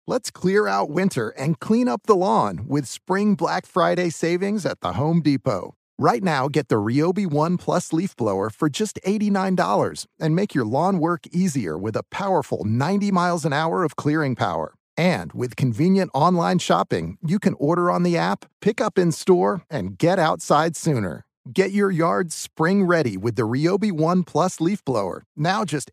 Let's clear out winter and clean up the lawn with Spring Black Friday savings at the Home Depot. Right now, get the Ryobi One Plus leaf blower for just $89 and make your lawn work easier with a powerful 90 miles an hour of clearing power. And with convenient online shopping, you can order on the app, pick up in store, and get outside sooner. Get your yard spring ready with the Ryobi One Plus leaf blower, now just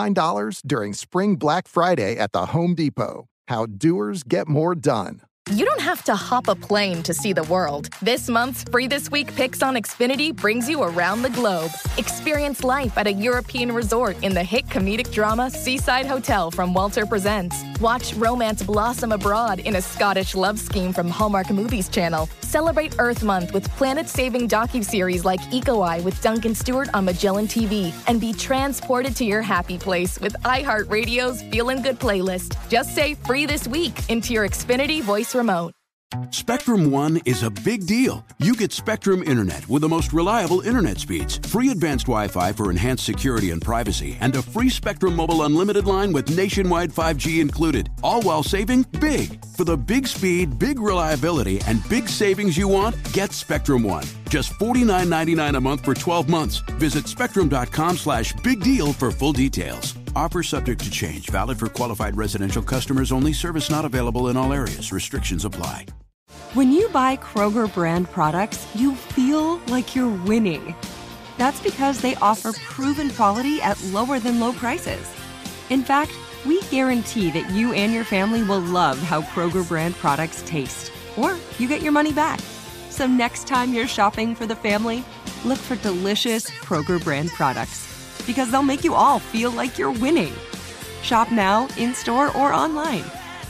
$89 during Spring Black Friday at the Home Depot. How doers get more done. You don't have to hop a plane to see the world. This month's Free This Week Picks on Xfinity brings you around the globe. Experience life at a European resort in the hit comedic drama Seaside Hotel from Walter Presents. Watch romance blossom abroad in a Scottish love scheme from Hallmark Movies Channel. Celebrate Earth Month with planet-saving docuseries like Eco Eye with Duncan Stewart on Magellan TV. And be transported to your happy place with iHeartRadio's Feelin' Good playlist. Just say Free This Week into your Xfinity voice remote. Spectrum One is a big deal. You get Spectrum Internet with the most reliable internet speeds, free advanced Wi-Fi for enhanced security and privacy, and a free Spectrum Mobile Unlimited line with nationwide 5G included, all while saving big. For the big speed, big reliability, and big savings you want, get Spectrum One. Just $49.99 a month for 12 months. Visit spectrum.com/big deal for full details. Offer subject to change. Valid for qualified residential customers only. Service not available in all areas. Restrictions apply. When you buy Kroger brand products, you feel like you're winning. That's because they offer proven quality at lower than low prices. In fact, we guarantee that you and your family will love how Kroger brand products taste, or you get your money back. So next time you're shopping for the family, look for delicious Kroger brand products, because they'll make you all feel like you're winning. Shop now, in-store, or online.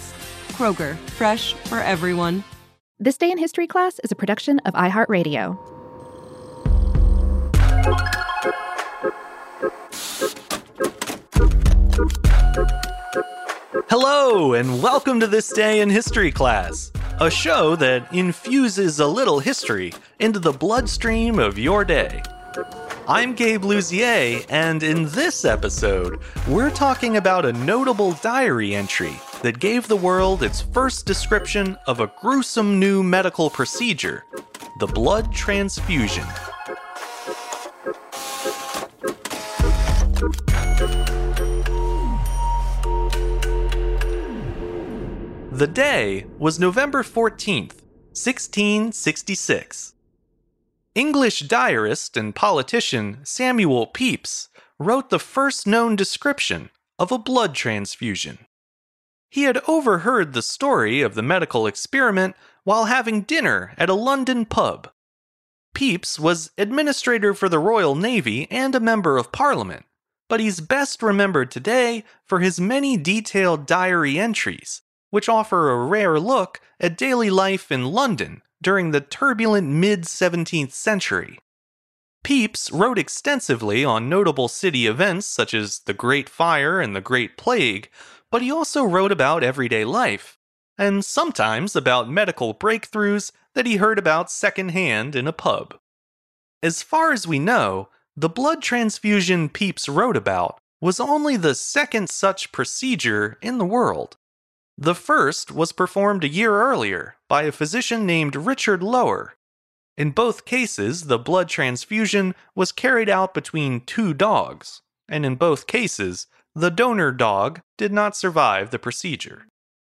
Kroger, fresh for everyone. This Day in History class is a production of iHeartRadio. Hello, and welcome to This Day in History class, a show that infuses a little history into the bloodstream of your day. I'm Gabe Luzier, and in this episode, we're talking about a notable diary entry that gave the world its first description of a gruesome new medical procedure, the blood transfusion. The day was November 14th, 1666. English diarist and politician Samuel Pepys wrote the first known description of a blood transfusion. He had overheard the story of the medical experiment while having dinner at a London pub. Pepys was administrator for the Royal Navy and a member of Parliament, but he's best remembered today for his many detailed diary entries, which offer a rare look at daily life in London during the turbulent mid-17th century. Pepys wrote extensively on notable city events such as the Great Fire and the Great Plague, but he also wrote about everyday life, and sometimes about medical breakthroughs that he heard about secondhand in a pub. As far as we know, the blood transfusion Pepys wrote about was only the second such procedure in the world. The first was performed a year earlier by a physician named Richard Lower. In both cases, the blood transfusion was carried out between two dogs, and in both cases, the donor dog did not survive the procedure.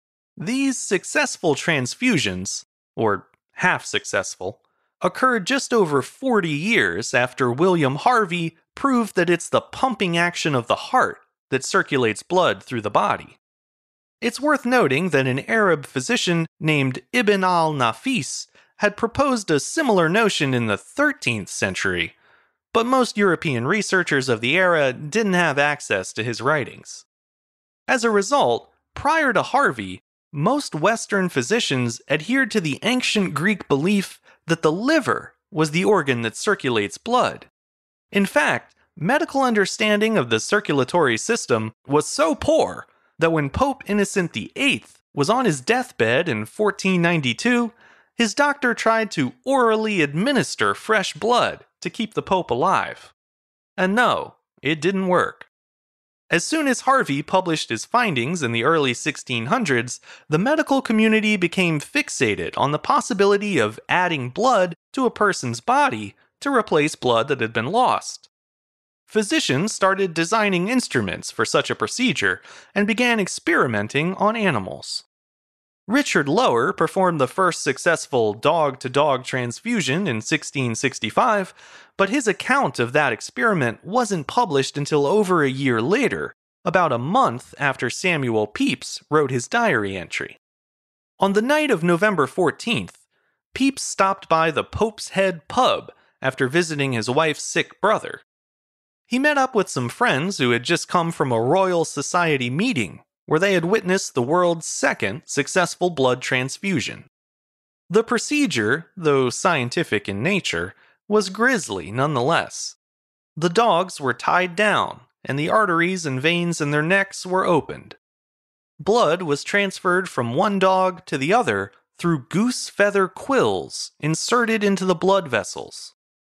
These successful transfusions, or half-successful, occurred just over 40 years after William Harvey proved that it's the pumping action of the heart that circulates blood through the body. It's worth noting that an Arab physician named Ibn al-Nafis had proposed a similar notion in the 13th century, but most European researchers of the era didn't have access to his writings. As a result, prior to Harvey, most Western physicians adhered to the ancient Greek belief that the liver was the organ that circulates blood. In fact, medical understanding of the circulatory system was so poor that when Pope Innocent VIII was on his deathbed in 1492, his doctor tried to orally administer fresh blood to keep the Pope alive. And no, it didn't work. As soon as Harvey published his findings in the early 1600s, the medical community became fixated on the possibility of adding blood to a person's body to replace blood that had been lost. Physicians started designing instruments for such a procedure and began experimenting on animals. Richard Lower performed the first successful dog-to-dog transfusion in 1665, but his account of that experiment wasn't published until over a year later, about a month after Samuel Pepys wrote his diary entry. On the night of November 14th, Pepys stopped by the Pope's Head pub after visiting his wife's sick brother. He met up with some friends who had just come from a Royal Society meeting where they had witnessed the world's second successful blood transfusion. The procedure, though scientific in nature, was grisly nonetheless. The dogs were tied down, and the arteries and veins in their necks were opened. Blood was transferred from one dog to the other through goose feather quills inserted into the blood vessels.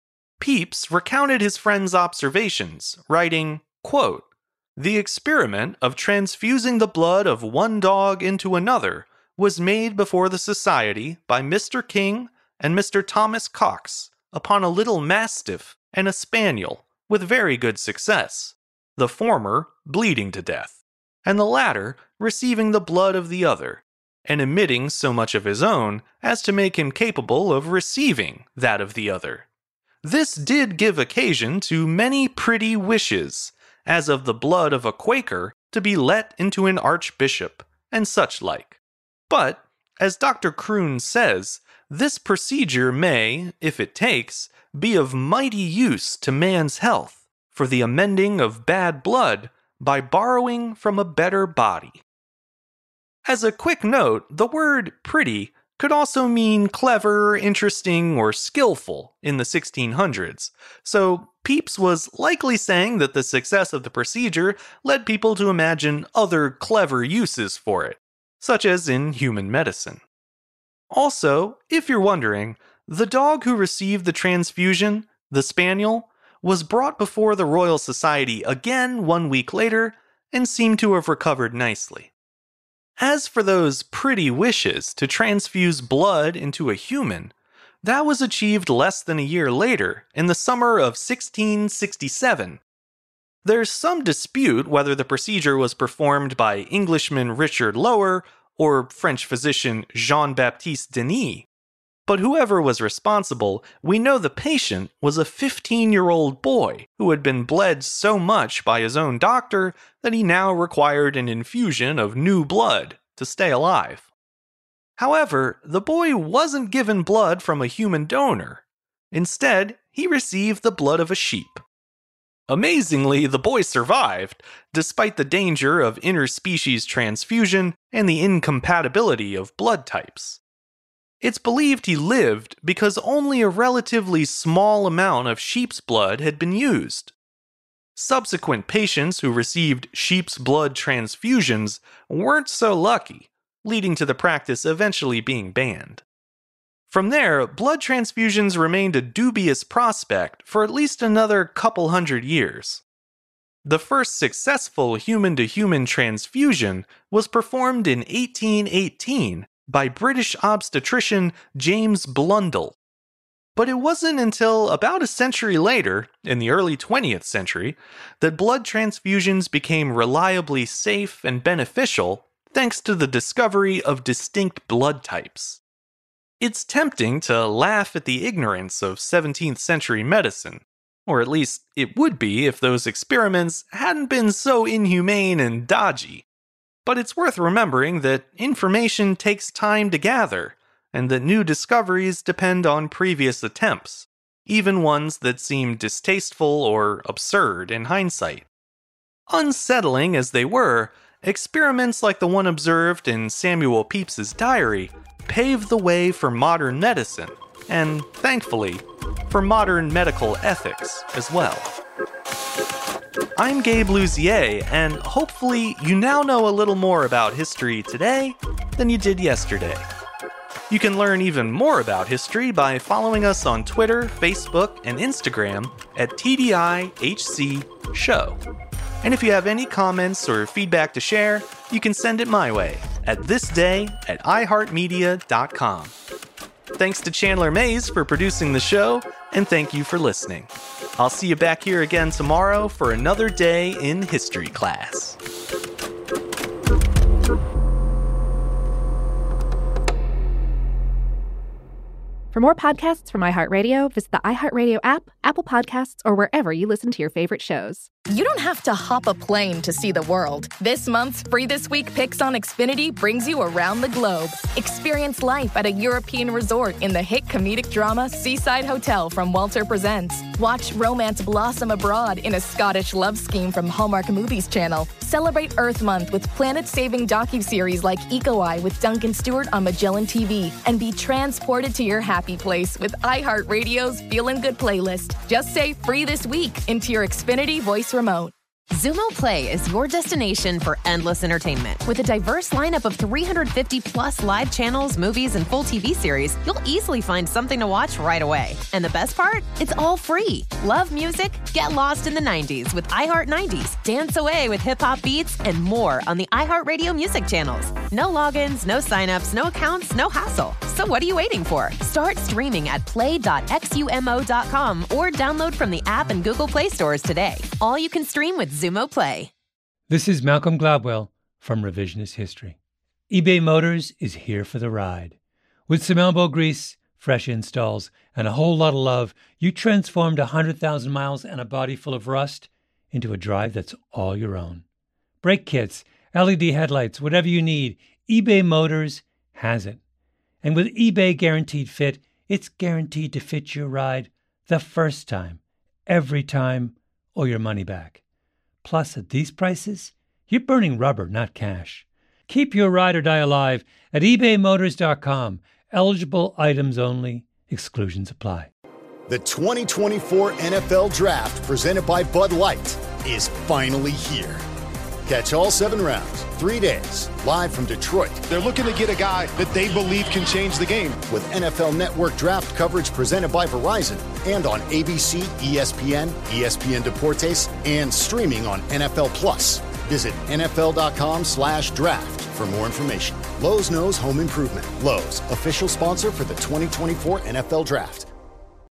Pepys recounted his friend's observations, writing, quote, "The experiment of transfusing the blood of one dog into another was made before the Society by Mr. King and Mr. Thomas Cox upon a little mastiff and a spaniel, with very good success, the former bleeding to death, and the latter receiving the blood of the other, and emitting so much of his own as to make him capable of receiving that of the other. This did give occasion to many pretty wishes, as of the blood of a Quaker to be let into an archbishop, and such like. But, as Dr. Croone says, this procedure may, if it takes, be of mighty use to man's health, for the amending of bad blood by borrowing from a better body." As a quick note, the word pretty could also mean clever, interesting, or skillful in the 1600s, so Pepys was likely saying that the success of the procedure led people to imagine other clever uses for it, such as in human medicine. Also, if you're wondering, the dog who received the transfusion, the spaniel, was brought before the Royal Society again 1 week later and seemed to have recovered nicely. As for those pretty wishes to transfuse blood into a human, that was achieved less than a year later, in the summer of 1667. There's some dispute whether the procedure was performed by Englishman Richard Lower or French physician Jean-Baptiste Denis, but whoever was responsible, we know the patient was a 15-year-old boy who had been bled so much by his own doctor that he now required an infusion of new blood to stay alive. However, the boy wasn't given blood from a human donor. Instead, he received the blood of a sheep. Amazingly, the boy survived, despite the danger of interspecies transfusion and the incompatibility of blood types. It's believed he lived because only a relatively small amount of sheep's blood had been used. Subsequent patients who received sheep's blood transfusions weren't so lucky, leading to the practice eventually being banned. From there, blood transfusions remained a dubious prospect for at least another couple hundred years. The first successful human-to-human transfusion was performed in 1818 by British obstetrician James Blundell. But it wasn't until about a century later, in the early 20th century, that blood transfusions became reliably safe and beneficial thanks to the discovery of distinct blood types. It's tempting to laugh at the ignorance of 17th century medicine, or at least it would be if those experiments hadn't been so inhumane and dodgy. But it's worth remembering that information takes time to gather, and that new discoveries depend on previous attempts, even ones that seem distasteful or absurd in hindsight. Unsettling as they were, experiments like the one observed in Samuel Pepys's diary paved the way for modern medicine, and, thankfully, for modern medical ethics as well. I'm Gabe Luzier, and hopefully you now know a little more about history today than you did yesterday. You can learn even more about history by following us on Twitter, Facebook, and Instagram at TDIHC Show. And if you have any comments or feedback to share, you can send it my way at thisday@iheartmedia.com. Thanks to Chandler Mays for producing the show, and thank you for listening. I'll see you back here again tomorrow for another day in history class. For more podcasts from iHeartRadio, visit the iHeartRadio app, Apple Podcasts, or wherever you listen to your favorite shows. You don't have to hop a plane to see the world. This month's Free This Week Picks on Xfinity brings you around the globe. Experience life at a European resort in the hit comedic drama Seaside Hotel from Walter Presents. Watch romance blossom abroad in a Scottish love scheme from Hallmark Movies Channel. Celebrate Earth Month with planet-saving docuseries like Eco-Eye with Duncan Stewart on Magellan TV. And be transported to your happy place with iHeartRadio's Feelin' Good playlist. Just say Free This Week into your Xfinity voice remote. Xumo Play is your destination for endless entertainment. With a diverse lineup of 350-plus live channels, movies, and full TV series, you'll easily find something to watch right away. And the best part? It's all free. Love music? Get lost in the 90s with iHeart 90s, dance away with hip-hop beats, and more on the iHeartRadio music channels. No logins, no signups, no accounts, no hassle. So what are you waiting for? Start streaming at play.xumo.com or download from the app and Google Play stores today. All you can stream with Xumo Play. This is Malcolm Gladwell from Revisionist History. eBay Motors is here for the ride. With some elbow grease, fresh installs, and a whole lot of love, you transformed 100,000 miles and a body full of rust into a drive that's all your own. Brake kits, LED headlights, whatever you need, eBay Motors has it. And with eBay Guaranteed Fit, it's guaranteed to fit your ride the first time, every time, or your money back. Plus, at these prices, you're burning rubber, not cash. Keep your ride or die alive at ebaymotors.com. Eligible items only. Exclusions apply. The 2024 NFL Draft, presented by Bud Light, is finally here. Catch all 7 rounds, 3 days, live from Detroit. They're looking to get a guy that they believe can change the game. With NFL Network draft coverage presented by Verizon and on ABC, ESPN, ESPN Deportes, and streaming on NFL Plus. Visit NFL.com/draft for more information. Lowe's knows home improvement. Lowe's, official sponsor for the 2024 NFL Draft.